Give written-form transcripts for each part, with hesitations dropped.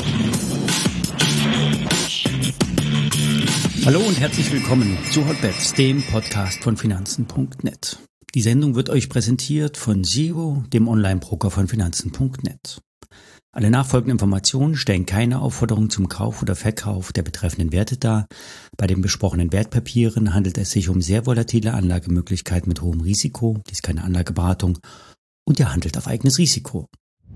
Hallo und herzlich willkommen zu Hotbets, dem Podcast von Finanzen.net. Die Sendung wird euch präsentiert von Zero, dem Online-Broker von Finanzen.net. Alle nachfolgenden Informationen stellen keine Aufforderung zum Kauf oder Verkauf der betreffenden Werte dar. Bei den besprochenen Wertpapieren handelt es sich um sehr volatile Anlagemöglichkeiten mit hohem Risiko. Dies ist keine Anlageberatung und ihr handelt auf eigenes Risiko.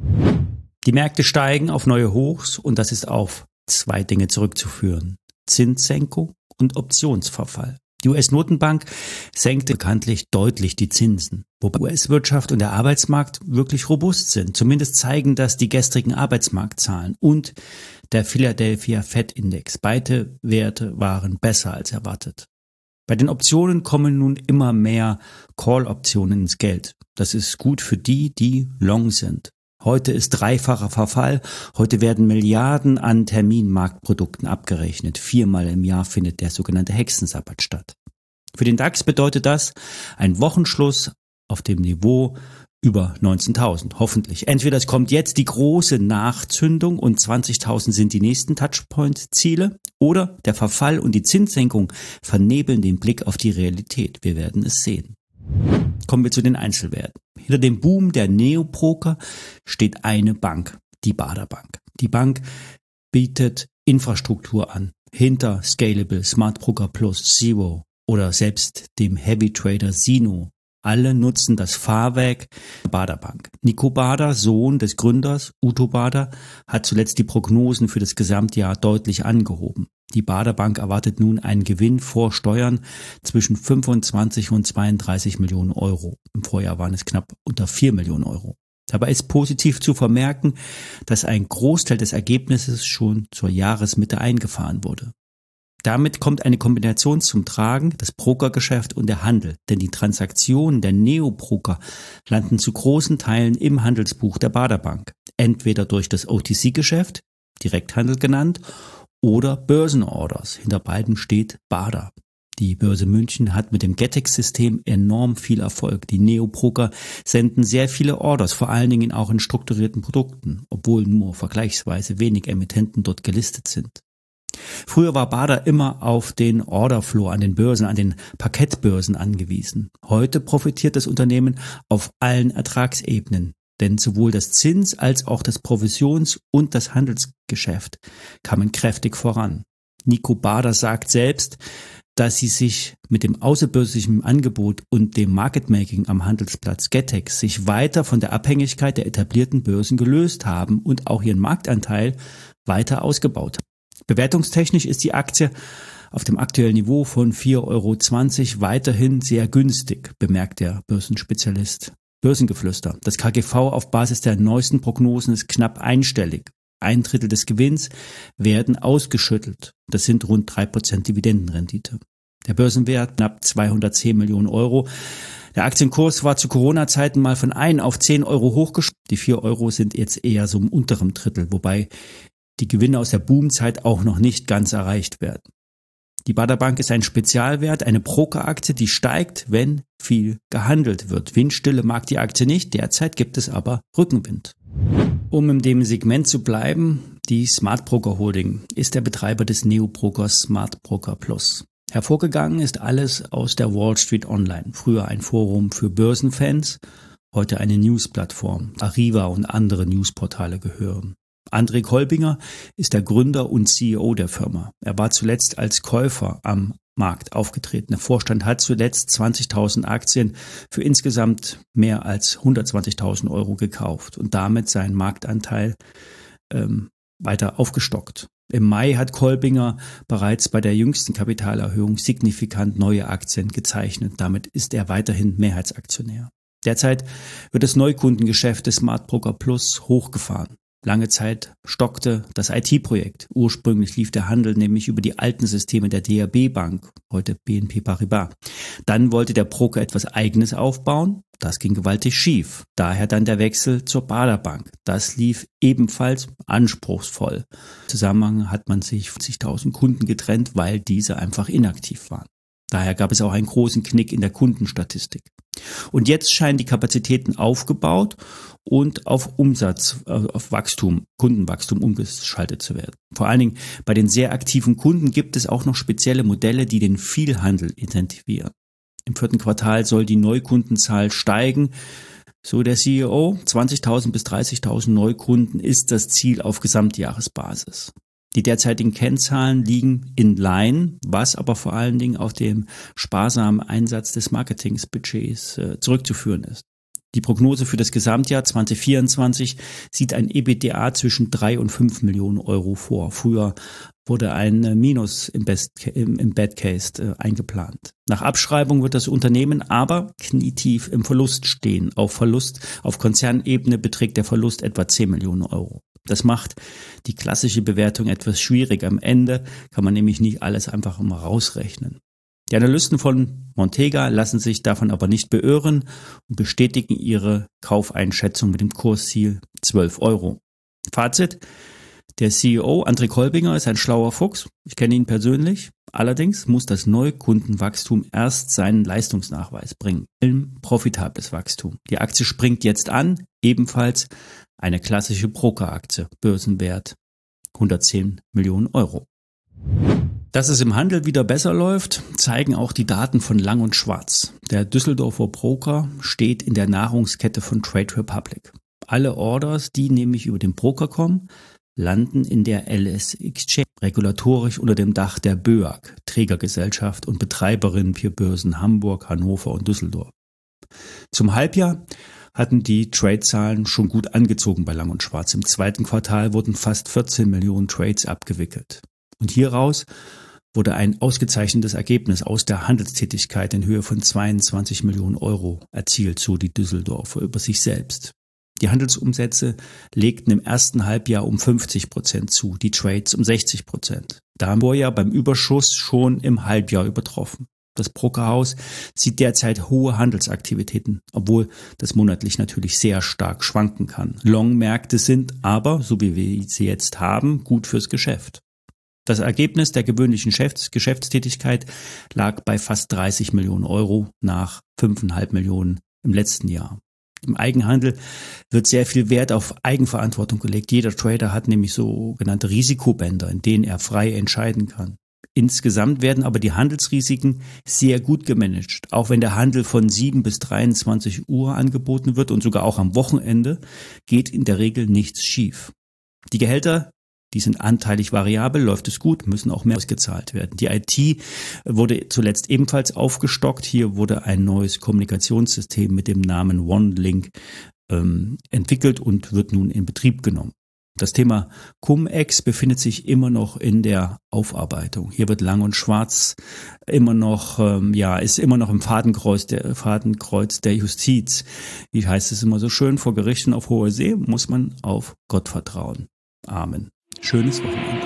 Die Märkte steigen auf neue Hochs und das ist auf zwei Dinge zurückzuführen: Zinssenkung und Optionsverfall. Die US-Notenbank senkte bekanntlich deutlich die Zinsen, wobei US-Wirtschaft und der Arbeitsmarkt wirklich robust sind. Zumindest zeigen das die gestrigen Arbeitsmarktzahlen und der Philadelphia Fed-Index. Beide Werte waren besser als erwartet. Bei den Optionen kommen nun immer mehr Call-Optionen ins Geld. Das ist gut für die, die long sind. Heute ist dreifacher Verfall. Heute werden Milliarden an Terminmarktprodukten abgerechnet. 4-mal im Jahr findet der sogenannte Hexensabbat statt. Für den DAX bedeutet das ein Wochenschluss auf dem Niveau über 19.000. Hoffentlich. Entweder es kommt jetzt die große Nachzündung und 20.000 sind die nächsten Touchpoint-Ziele, oder der Verfall und die Zinssenkung vernebeln den Blick auf die Realität. Wir werden es sehen. Kommen wir zu den Einzelwerten. Hinter dem Boom der Neobroker steht eine Bank, die Baader Bank. Die Bank bietet Infrastruktur an, hinter Scalable, Smart Broker Plus, Zero oder selbst dem Heavy Trader Sino. Alle nutzen das Fahrwerk der Baader Bank. Nico Baader, Sohn des Gründers Udo Baader, hat zuletzt die Prognosen für das Gesamtjahr deutlich angehoben. Die Baader Bank erwartet nun einen Gewinn vor Steuern zwischen 25 und 32 Millionen Euro. Im Vorjahr waren es knapp unter 4 Millionen Euro. Dabei ist positiv zu vermerken, dass ein Großteil des Ergebnisses schon zur Jahresmitte eingefahren wurde. Damit kommt eine Kombination zum Tragen, das Brokergeschäft und der Handel, denn die Transaktionen der Neobroker landen zu großen Teilen im Handelsbuch der Baader Bank, entweder durch das OTC-Geschäft, Direkthandel genannt, oder Börsenorders. Hinter beiden steht Baader. Die Börse München hat mit dem Getex-System enorm viel Erfolg. Die Neobroker senden sehr viele Orders, vor allen Dingen auch in strukturierten Produkten, obwohl nur vergleichsweise wenig Emittenten dort gelistet sind. Früher war Baader immer auf den Orderflow an den Börsen, an den Parkettbörsen angewiesen. Heute profitiert das Unternehmen auf allen Ertragsebenen, denn sowohl das Zins- als auch das Provisions- und das Handelsgeschäft kamen kräftig voran. Nico Baader sagt selbst, dass sie sich mit dem außerbörslichen Angebot und dem Marketmaking am Handelsplatz Getex sich weiter von der Abhängigkeit der etablierten Börsen gelöst haben und auch ihren Marktanteil weiter ausgebaut haben. Bewertungstechnisch ist die Aktie auf dem aktuellen Niveau von 4,20 € weiterhin sehr günstig, bemerkt der Börsenspezialist. Börsengeflüster. Das KGV auf Basis der neuesten Prognosen ist knapp einstellig. 1/3 des Gewinns werden ausgeschüttelt. Das sind rund 3% Dividendenrendite. Der Börsenwert knapp 210 Millionen Euro. Der Aktienkurs war zu Corona-Zeiten mal von 1 auf 10 € hochgeschraubt. Die 4 € sind jetzt eher so im unteren Drittel, wobei die Gewinne aus der Boomzeit auch noch nicht ganz erreicht werden. Die Baader Bank ist ein Spezialwert, eine Brokeraktie, die steigt, wenn viel gehandelt wird. Windstille mag die Aktie nicht, derzeit gibt es aber Rückenwind. Um in dem Segment zu bleiben, die Smart Broker Holding ist der Betreiber des Neobrokers Smart Broker Plus. Hervorgegangen ist alles aus der Wall Street Online, früher ein Forum für Börsenfans, heute eine Newsplattform. Arriva und andere Newsportale gehören. André Kolbinger ist der Gründer und CEO der Firma. Er war zuletzt als Käufer am Markt aufgetreten. Der Vorstand hat zuletzt 20.000 Aktien für insgesamt mehr als 120.000 € gekauft und damit seinen Marktanteil weiter aufgestockt. Im Mai hat Kolbinger bereits bei der jüngsten Kapitalerhöhung signifikant neue Aktien gezeichnet. Damit ist er weiterhin Mehrheitsaktionär. Derzeit wird das Neukundengeschäft des Smart Broker Plus hochgefahren. Lange Zeit stockte das IT-Projekt. Ursprünglich lief der Handel nämlich über die alten Systeme der DAB Bank, heute BNP Paribas. Dann wollte der Broker etwas Eigenes aufbauen. Das ging gewaltig schief. Daher dann der Wechsel zur Baader Bank. Das lief ebenfalls anspruchsvoll. Im Zusammenhang hat man sich 50.000 Kunden getrennt, weil diese einfach inaktiv waren. Daher gab es auch einen großen Knick in der Kundenstatistik. Und jetzt scheinen die Kapazitäten aufgebaut und auf Wachstum, Kundenwachstum umgeschaltet zu werden. Vor allen Dingen bei den sehr aktiven Kunden gibt es auch noch spezielle Modelle, die den Vielhandel incentivieren. Im 4. Quartal soll die Neukundenzahl steigen. So der CEO, 20.000 bis 30.000 Neukunden ist das Ziel auf Gesamtjahresbasis. Die derzeitigen Kennzahlen liegen in line, was aber vor allen Dingen auf dem sparsamen Einsatz des Marketingsbudgets zurückzuführen ist. Die Prognose für das Gesamtjahr 2024 sieht ein EBITDA zwischen 3 und 5 Millionen Euro vor. Früher wurde ein Minus im Bad Case eingeplant. Nach Abschreibung wird das Unternehmen aber knietief im Verlust stehen. Auf Konzernebene beträgt der Verlust etwa 10 Millionen Euro. Das macht die klassische Bewertung etwas schwierig. Am Ende kann man nämlich nicht alles einfach immer rausrechnen. Die Analysten von Montega lassen sich davon aber nicht beirren und bestätigen ihre Kaufeinschätzung mit dem Kursziel 12 Euro. Fazit: Der CEO André Kolbinger ist ein schlauer Fuchs. Ich kenne ihn persönlich. Allerdings muss das Neukundenwachstum erst seinen Leistungsnachweis bringen. Ein profitables Wachstum. Die Aktie springt jetzt an, ebenfalls eine klassische Brokeraktie, Börsenwert 110 Millionen Euro. Dass es im Handel wieder besser läuft, zeigen auch die Daten von Lang & Schwarz. Der Düsseldorfer Broker steht in der Nahrungskette von Trade Republic. Alle Orders, die nämlich über den Broker kommen, landen in der LS Exchange, regulatorisch unter dem Dach der BÖAG, Trägergesellschaft und Betreiberin für Börsen Hamburg, Hannover und Düsseldorf. Zum Halbjahr hatten die Trade-Zahlen schon gut angezogen bei Lang & Schwarz. Im 2. Quartal wurden fast 14 Millionen Trades abgewickelt. Und hieraus wurde ein ausgezeichnetes Ergebnis aus der Handelstätigkeit in Höhe von 22 Millionen Euro erzielt, so die Düsseldorfer über sich selbst. Die Handelsumsätze legten im ersten Halbjahr um 50% zu, die Trades um 60%. Da haben wir ja beim Überschuss schon im Halbjahr übertroffen. Das Brokerhaus sieht derzeit hohe Handelsaktivitäten, obwohl das monatlich natürlich sehr stark schwanken kann. Long-Märkte sind aber, so wie wir sie jetzt haben, gut fürs Geschäft. Das Ergebnis der gewöhnlichen Geschäftstätigkeit lag bei fast 30 Millionen Euro nach 5,5 Millionen im letzten Jahr. Im Eigenhandel wird sehr viel Wert auf Eigenverantwortung gelegt. Jeder Trader hat nämlich sogenannte Risikobänder, in denen er frei entscheiden kann. Insgesamt werden aber die Handelsrisiken sehr gut gemanagt. Auch wenn der Handel von 7 bis 23 Uhr angeboten wird und sogar auch am Wochenende, geht in der Regel nichts schief. Die Gehälter, die sind anteilig variabel, läuft es gut, müssen auch mehr ausgezahlt werden. Die IT wurde zuletzt ebenfalls aufgestockt. Hier wurde ein neues Kommunikationssystem mit dem Namen OneLink entwickelt und wird nun in Betrieb genommen. Das Thema Cum-Ex befindet sich immer noch in der Aufarbeitung. Hier wird Lang & Schwarz immer noch, ist immer noch im Fadenkreuz der Justiz. Wie heißt es immer so schön, vor Gerichten auf hoher See muss man auf Gott vertrauen. Amen. Schönes Wochenende.